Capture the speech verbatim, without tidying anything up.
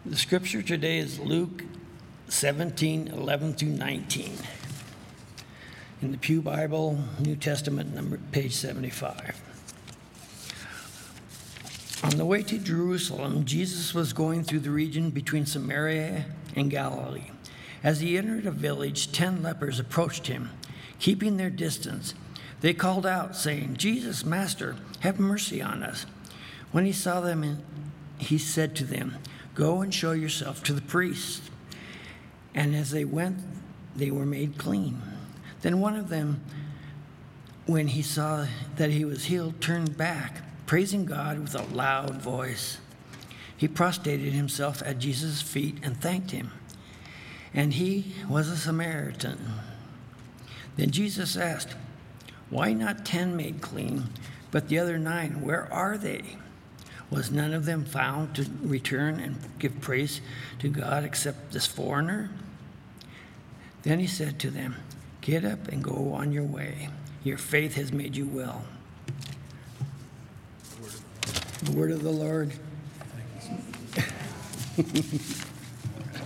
The scripture today is Luke seventeen, eleven through nineteen. In the Pew Bible, New Testament, number page seventy-five. On the way to Jerusalem, Jesus was going through the region between Samaria and Galilee. As he entered a village, ten lepers approached him, keeping their distance. They called out, saying, "Jesus, Master, have mercy on us." When he saw them, he said to them, "Go and show yourself to the priest." And as they went, they were made clean. Then one of them, when he saw that he was healed, turned back, praising God with a loud voice. He prostrated himself at Jesus' feet and thanked him. And he was a Samaritan. Then Jesus asked, "Why not ten made clean, but the other nine, where are they? Was none of them found to return and give praise to God except this foreigner?" Then he said to them, "Get up and go on your way. Your faith has made you well." The word of the Lord.